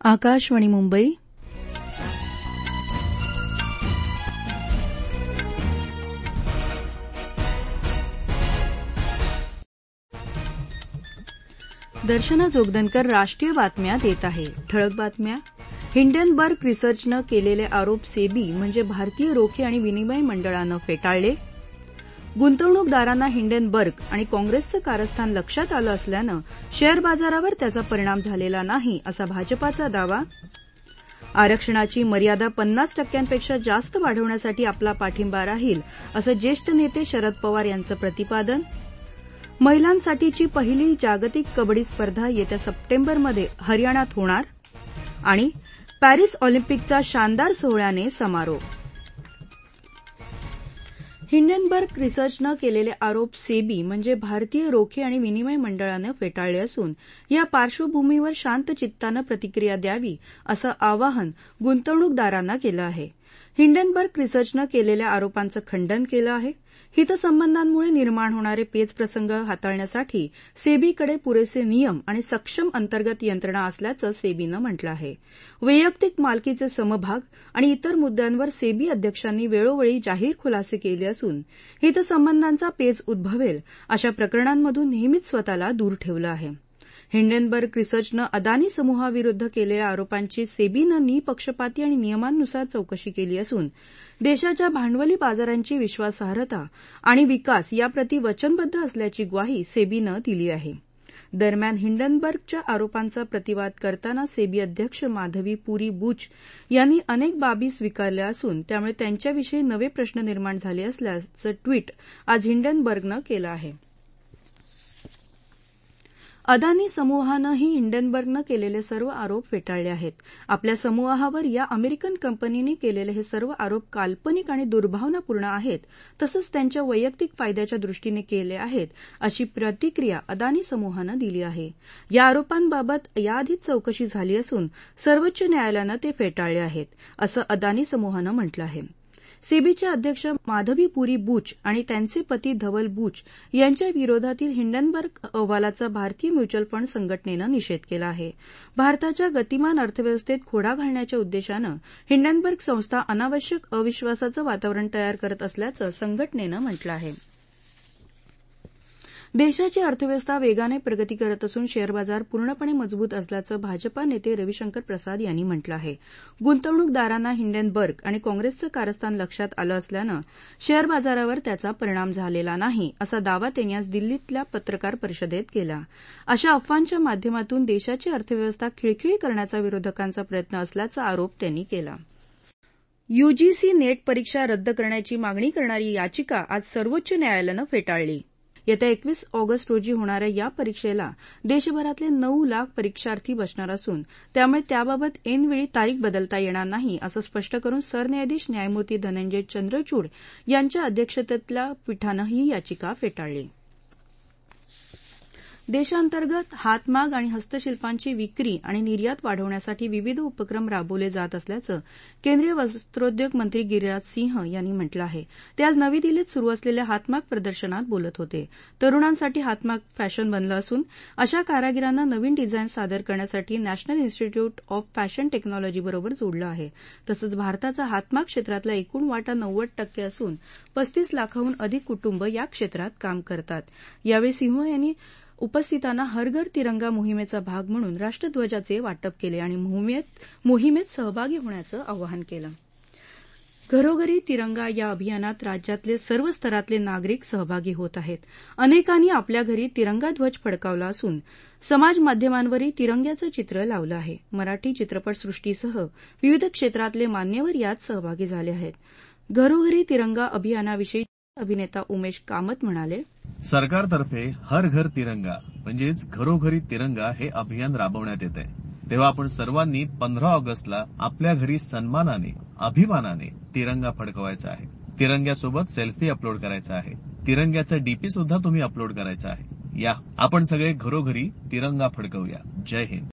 आकाशवाणी मुंबई. दर्शना जोगदनकर राष्ट्रीय बातम्या देत आहे. ठळक बातम्या. हिंडनबर्ग रिसर्चनं केलेले आरोप सेबी म्हणजे भारतीय रोखे आणि विनिमय मंडळानं फेटाळले. गुंतवणूकदारांना हिंडनबर्ग आणि काँग्रेसचं कारस्थान लक्षात आलं असल्यानं शेअर बाजारावर त्याचा परिणाम झालेला नाही असा भाजपाचा दावा. आरक्षणाची मर्यादा 50% जास्त वाढवण्यासाठी आपला पाठिंबा राहील असं ज्येष्ठ नेते शरद पवार यांचं प्रतिपादन. महिलांसाठीची पहिली जागतिक कबड्डी स्पर्धा येत्या सप्टेंबरमध्ये हरियाणात होणार. आणि पॅरिस ऑलिम्पिकचा शानदार सोहळ्याने समारोप. हिंडनबर्ग रिसर्चनं केलेले आरोप सेबी म्हणजे भारतीय रोखे आणि विनिमय मंडळानं फेटाळले असून या पार्श्वभूमीवर शांत चित्तानं प्रतिक्रिया द्यावी असं आवाहन गुंतवणूकदारांना केलं आहे. हिंडनबर्ग रिसर्चनं केलेल्या आरोपांचं खंडन केलं आहे. हितसंबंधांमुळे निर्माण होणारे पेचप्रसंग हाताळण्यासाठी सेबीकडे पुरेसे नियम आणि सक्षम अंतर्गत यंत्रणा असल्याचं सेबीनं म्हटलं आहे. वैयक्तिक मालकीचे समभाग आणि इतर मुद्द्यांवर सेबी अध्यक्षांनी वेळोवेळी जाहीर खुलासे केले असून हितसंबंधांचा पेच उद्भवेल अशा प्रकरणांमधून नेहमीच स्वतःला दूर ठेवलं आहे. हिंडनबर्ग रिसर्चनं अदानी समूहाविरुद्ध केलेल्या आरोपांची सेबीनं निपक्षपाती आणि नियमांनुसार चौकशी केली असून देशाच्या भांडवली बाजारांची विश्वासार्हता आणि विकास याप्रती वचनबद्ध असल्याची ग्वाही सेबीनं दिली आहे. दरम्यान हिंडनबर्गच्या आरोपांचा प्रतिवाद करताना सेबी अध्यक्ष माधवी पुरी बुच यांनी अनेक बाबी स्वीकारल्या असून त्यामुळे त्यांच्याविषयी नवे प्रश्न निर्माण झाले असल्याचं ट्विट आज हिंडनबर्गनं केलं आहे. अदानी समूहानंही हिंडनबर्गनं केलेले सर्व आरोप फेटाळले आहेत. आपल्या समूहावर या अमेरिकन कंपनीने केलेले हे सर्व आरोप काल्पनिक आणि दुर्भावनापूर्ण आहेत तसंच त्यांच्या वैयक्तिक फायद्याच्या दृष्टीने केले आहेत अशी प्रतिक्रिया अदानी समूहानं दिली आहे. या आरोपांबाबत याआधीच चौकशी झाली असून सर्वोच्च न्यायालयानं ते फेटाळले आहेत असं अदानी समूहानं म्हटलं आहे. सेबीचे अध्यक्ष माधवी पुरी बुच आणि त्यांचे पती धवल बुच यांच्या विरोधातील हिंडनबर्ग अहवालाचा भारतीय म्युच्युअल फंड संघटनेनं निषेध केला आहे. भारताच्या गतिमान अर्थव्यवस्थेत खोडा घालण्याच्या उद्देशानं हिंडनबर्ग संस्था अनावश्यक अविश्वासाचं वातावरण तयार करत असल्याचं संघटनेनं म्हटलं आहे. देशाची अर्थव्यवस्था वेगाने प्रगती करत असून शेअर बाजार पूर्णपणे मजबूत असल्याचं भाजपा नेते रविशंकर प्रसाद यांनी म्हटलं आहे. गुंतवणूकदारांना हिंडनबर्ग आणि काँग्रेसचं कारस्थान लक्षात आलं असल्यानं शेअर बाजारावर त्याचा परिणाम झालेला नाही असा दावा त्यांनी आज दिल्लीतल्या पत्रकार परिषदेत केला. अशा अफवांच्या माध्यमातून देशाची अर्थव्यवस्था खिळखिळी करण्याचा विरोधकांचा प्रयत्न असल्याचा आरोप त्यांनी केला. यूजीसी नेट परीक्षा रद्द करण्याची मागणी करणारी याचिका आज सर्वोच्च न्यायालयानं फेटाळली. येत्या 21 ऑगस्ट रोजी होणाऱ्या या परीक्षेला देशभरातले 9 लाख परीक्षार्थी बसणार असून त्यामुळे त्याबाबत ऐनवेळी तारीख बदलता येणार नाही असं स्पष्ट करून सरन्यायाधीश न्यायमूर्ती धनंजय चंद्रचूड यांच्या अध्यक्षतेतल्या पीठानं ही याचिका फेटाळली. देशांतर्गत हातमाग आणि हस्तशिल्पांची विक्री आणि निर्यात वाढवण्यासाठी विविध उपक्रम राबवले जात असल्याचं केंद्रीय वस्त्रोद्योग मंत्री गिरिराज सिंह यांनी म्हटलं आहे. ते आज नवी दिल्लीत सुरू असलेल्या हातमाग प्रदर्शनात बोलत होते. तरुणांसाठी हातमाग फॅशन बनलं असून अशा कारागिरांना नवीन डिझाईन सादर करण्यासाठी नॅशनल इन्स्टिट्यूट ऑफ फॅशन टेक्नॉलॉजीबरोबर जोडलं आहे. तसंच भारताचा हातमाग क्षेत्रातला एकूण वाटा 90% असून 35 लाखांहून अधिक कुटुंब या क्षेत्रात काम करतात. यावेळी सिंह यांनी उपस्थितांना हर घर तिरंगा मोहिमेचा भाग म्हणून राष्ट्रध्वजाचे वाटप केले आणि मोहिमेत सहभागी होण्याचं आवाहन केलं. घरोघरी तिरंगा या अभियानात राज्यातले सर्व स्तरातले नागरिक सहभागी होत आहेत. अनेकांनी आपल्या घरी तिरंगा ध्वज फडकावला असून समाज माध्यमांवरही तिरंग्याचं चित्र लावलं आहे. मराठी चित्रपटसृष्टीसह विविध क्षेत्रातले मान्यवर यात सहभागी झाले आहेत. घरोघरी तिरंगा अभियानाविषयी अभिनेता उमेश कामत म्हणाले, सरकारतर्फे हर घर तिरंगा म्हणजेच घरोघरी तिरंगा हे अभियान राबवण्यात येत आहे. तेव्हा आपण सर्वांनी 15 ऑगस्टला आपल्या घरी सन्मानाने अभिमानाने तिरंगा फडकवायचा आहे. तिरंग्यासोबत सेल्फी अपलोड करायचा आहे. तिरंग्याचा डीपी सुद्धा तुम्ही अपलोड करायचा आहे. या आपण सगळे घरोघरी तिरंगा फडकवूया. जय हिंद.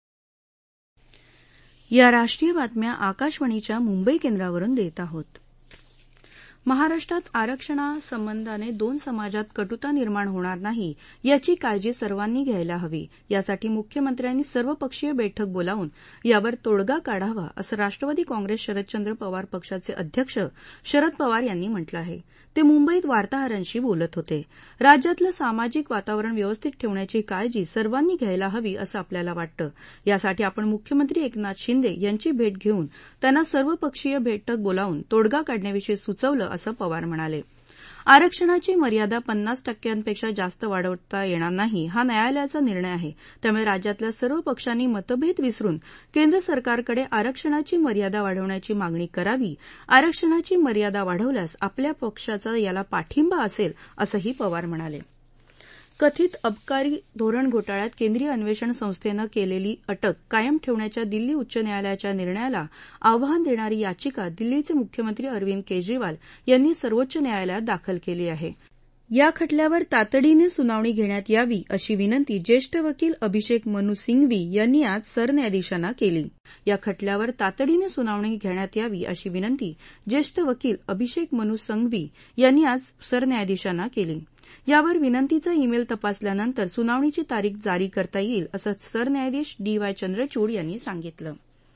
या राष्ट्रीय बातम्या आकाशवाणीच्या मुंबई केंद्रावरून देत आहोत. महाराष्ट्रात आरक्षणासंबंधाने दोन समाजात कटुता निर्माण होणार नाही याची काळजी सर्वांनी घ्यायला हवी. यासाठी मुख्यमंत्र्यांनी सर्वपक्षीय बैठक बोलावून यावर तोडगा काढावा असं राष्ट्रवादी काँग्रेस शरदचंद्र पवार पक्षाचे अध्यक्ष शरद पवार यांनी म्हटलं आहे. ते मुंबईत वार्ताहरांशी बोलत होते. राज्यातलं सामाजिक वातावरण व्यवस्थित ठेवण्याची काळजी सर्वांनी घ्यायला हवी असं आपल्याला वाटतं. यासाठी आपण मुख्यमंत्री एकनाथ शिंदे यांची भेट घेऊन त्यांना सर्वपक्षीय बैठक बोलावून तोडगा काढण्याविषयी सुचवलं असं पवार म्हणाले. आरक्षणाची मर्यादा 50% जास्त वाढवता येणार नाही हा न्यायालयाचा निर्णय आहे. त्यामुळे राज्यातल्या सर्व पक्षांनी मतभेद विसरून केंद्र सरकारकडे आरक्षणाची मर्यादा वाढवण्याची मागणी करावी. आरक्षणाची मर्यादा वाढवल्यास आपल्या पक्षाचा याला पाठिंबा असेल असंही पवार म्हणाले. कथित अबकारी धोरण घोटाळ्यात केंद्रीय अन्वेषण संस्थेनं केलेली अटक कायम ठेवण्याच्या दिल्ली उच्च न्यायालयाच्या निर्णयाला आव्हान देणारी याचिका दिल्लीचे मुख्यमंत्री अरविंद केजरीवाल यांनी सर्वोच्च न्यायालयात दाखल केली आहे. या खटल्यावर तातडीने सुनावणी घेण्यात यावी अशी विनंती ज्येष्ठ वकील अभिषेक मनु सिंघवी यांनी आज सरन्यायाधीशांना केली. या खटल्यावर तातडीने सुनावणी घेण्यात यावी अशी विनंती ज्येष्ठ वकील अभिषेक मनु सिंघवी यांनी आज सरन्यायाधीशांना केली. यावर विनंतीचा ईमेल तपासल्यानंतर सुनावणीची तारीख जारी करता येईल असं सरन्यायाधीश डी.वाय. चंद्रचूड यांनी सांगितलं.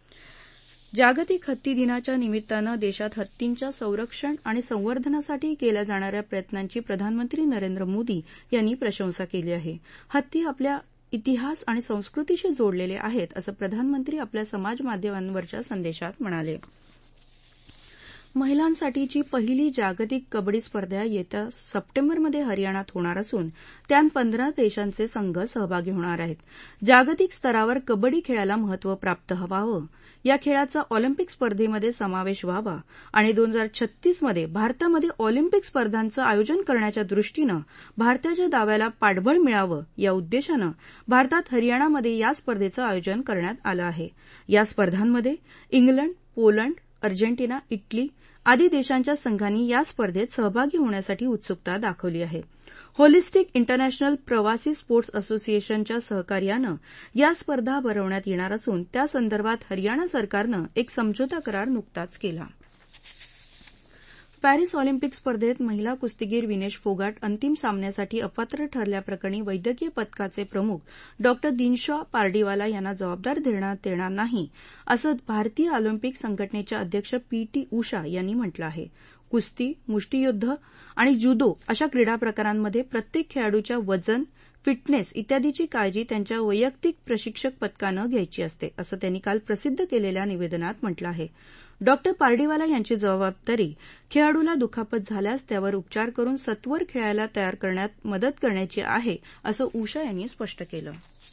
जागतिक हत्ती दिनाच्या निमित्तानं देशात हत्तींच्या संरक्षण आणि संवर्धनासाठी केल्या जाणाऱ्या प्रयत्नांची प्रधानमंत्री नरेंद्र मोदी यांनी प्रशंसा केली आहे. हत्ती आपल्या इतिहास आणि संस्कृतीशी जोडलेले आहेत असं प्रधानमंत्री आपल्या समाज माध्यमांवरच्या संदेशात म्हणाले. महिलांसाठीची पहिली जागतिक कबड्डी स्पर्धा येत्या सप्टेंबरमध्ये हरियाणात होणार असून त्यात 15 देशांचे संघ सहभागी होणार आहेत. जागतिक स्तरावर कबड्डी खेळाला महत्त्व प्राप्त व्हावं, या खेळाचा ऑलिम्पिक स्पर्धेमध्ये समावेश व्हावा आणि 2036मध्ये भारतामध्ये ऑलिम्पिक स्पर्धांचं आयोजन करण्याच्या दृष्टीनं भारताच्या दाव्याला पाठबळ मिळावं या उद्देशानं भारतात हरियाणामध्ये या स्पर्धेचं आयोजन करण्यात आलं आहे. या स्पर्धांमध्ये इंग्लंड, पोलंड, अर्जेंटिना, इटली आदी देशांच्या संघांनी या स्पर्धेत सहभागी होण्यासाठी उत्सुकता दाखवली आहे. होलिस्टिक इंटरनॅशनल प्रवासी स्पोर्ट्स असोसिएशनच्या सहकार्यानं या स्पर्धा भरवण्यात येणार असून त्यासंदर्भात हरियाणा सरकारनं एक समझोता करार नुकताच केला. पॅरिस ऑलिम्पिक स्पर्धेत महिला कुस्तीगीर विनेश फोगाट अंतिम सामन्यासाठी अपात्र ठरल्याप्रकरणी वैद्यकीय पथकाचे प्रमुख डॉ. दिनशॉ पार्डीवाला यांना जबाबदार धरण्यात येणार नाही असं भारतीय ऑलिम्पिक संघटनेच्या अध्यक्ष पी.टी. उषा यांनी म्हटलं आहे. कुस्ती, मुष्टियुद्ध आणि जुदो अशा क्रीडा प्रकारांमध्ये प्रत्येक खेळाडूच्या वजन, फिटनेस इत्यादीची काळजी त्यांच्या वैयक्तिक प्रशिक्षक पथकानं घ्यायची असते असं त्यांनी काल प्रसिद्ध केलेल्या निवेदनात म्हटलं आहे. डॉ. पार्डीवाला यांची जबाबदारी खेळाडूला दुखापत झाल्यास त्यावर उपचार करून सत्वर खेळायला तयार करण्यात मदत करण्याची आहे असं उषा यांनी स्पष्ट केलं.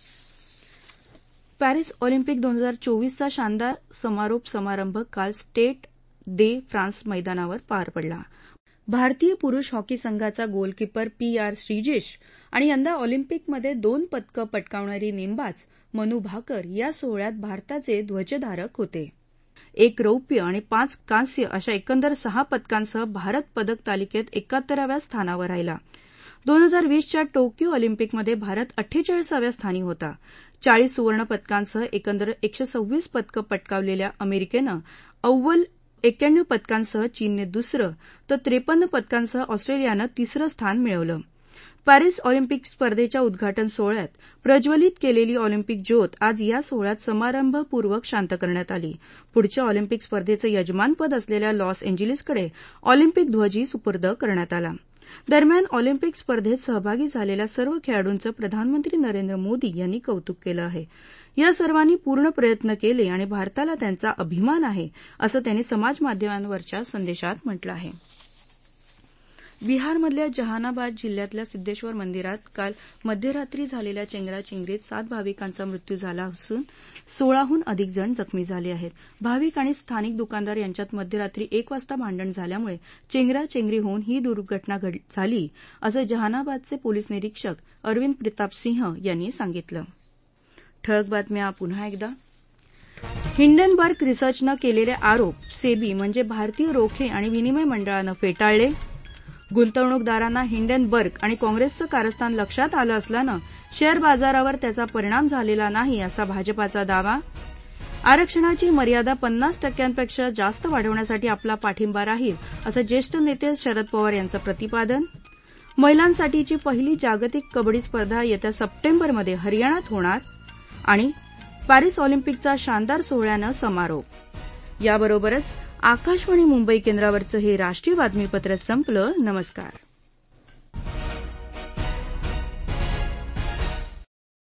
पॅरिस ऑलिम्पिक 2024चा शानदार समारोप समारंभ काल स्टेड दे फ्रान्स मैदानावर पार पडला. भारतीय पुरुष हॉकी संघाचा गोलकीपर पी.आर. श्रीजेश आणि यंदा ऑलिम्पिकमध्ये 2 पदकं पटकावणारी नेमबाज मनू भाकर या सोहळ्यात भारताचे ध्वजधारक होते. 1 रौप्य आणि 5 कांस्य अशा एकंदर 6 पदकांसह भारत पदक तालिकेत 71व्या स्थानावर राहिला. 2020च्या टोकियो ऑलिम्पिकमध्ये भारत 48व्या स्थानी होता. 40 सुवर्ण पदकांसह एकंदर 126 पदकं पटकावलेल्या अमेरिकेनं अव्वल, 91 पदकांसह चीनने दुसरं तर 53 पदकांसह ऑस्ट्रेलियानं तिसरं स्थान मिळवलं. पॅरिस ऑलिम्पिक स्पर्धेच्या उद्घाटन सोहळ्यात प्रज्वलित केलेली ऑलिम्पिक ज्योत आज या सोहळ्यात समारंभपूर्वक शांत करण्यात आली. पुढच्या ऑलिम्पिक स्पर्धेचं यजमानपद असलेल्या लॉस एंजेलिसकडे ऑलिम्पिक ध्वजही सुपूर्द करण्यात आला. दरम्यान ऑलिम्पिक स्पर्धेत सहभागी झालेल्या सर्व खेळाडूंचं प्रधानमंत्री नरेंद्र मोदी यांनी कौतुक केलं आहे. या सर्वांनी पूर्ण प्रयत्न केले आणि भारताला त्यांचा अभिमान आहे असं त्यांनी समाजमाध्यमांवरच्या संदेशात म्हटलं आहे. बिहारमधल्या जहानाबाद जिल्ह्यातल्या सिद्धेश्वर मंदिरात काल मध्यरात्री झालेल्या चेंगराचेंगरीत 7 भाविकांचा मृत्यू झाला असून 16हून अधिक जण जखमी झाले आहेत. भाविक आणि स्थानिक दुकानदार यांच्यात मध्यरात्री 1 वाजता भांडण झाल्यामुळे चेंगराचेंगरी होऊन ही दुर्घटना झाली असं जहानाबादचे पोलीस निरीक्षक अरविंद प्रताप सिंह यांनी सांगितलं. ठळक बातम्या पुन्हा एकदा. हिंडनबर्ग रिसर्चनं केलेले आरोप सेबी म्हणजे भारतीय रोखे आणि विनिमय मंडळानं फेटाळले. गुंतवणूकदारांना हिंडनबर्ग आणि काँग्रेसचं कारस्थान लक्षात आलं असल्यानं शेअर बाजारावर त्याचा परिणाम झालेला नाही असा भाजपाचा दावा. आरक्षणाची मर्यादा 50% जास्त वाढवण्यासाठी आपला पाठिंबा राहील असं ज्येष्ठ नेते शरद पवार यांचं प्रतिपादन. महिलांसाठीची पहिली जागतिक कबड्डी स्पर्धा येत्या सप्टेंबरमध्ये हरियाणात होणार. आणि पॅरिस ऑलिम्पिकचा शानदार सोहळ्यानं समारोप. याबरोबरच आकाशवाणी मुंबई केंद्रावरचं हे राष्ट्रीय बातमीपत्र संपलं. नमस्कार.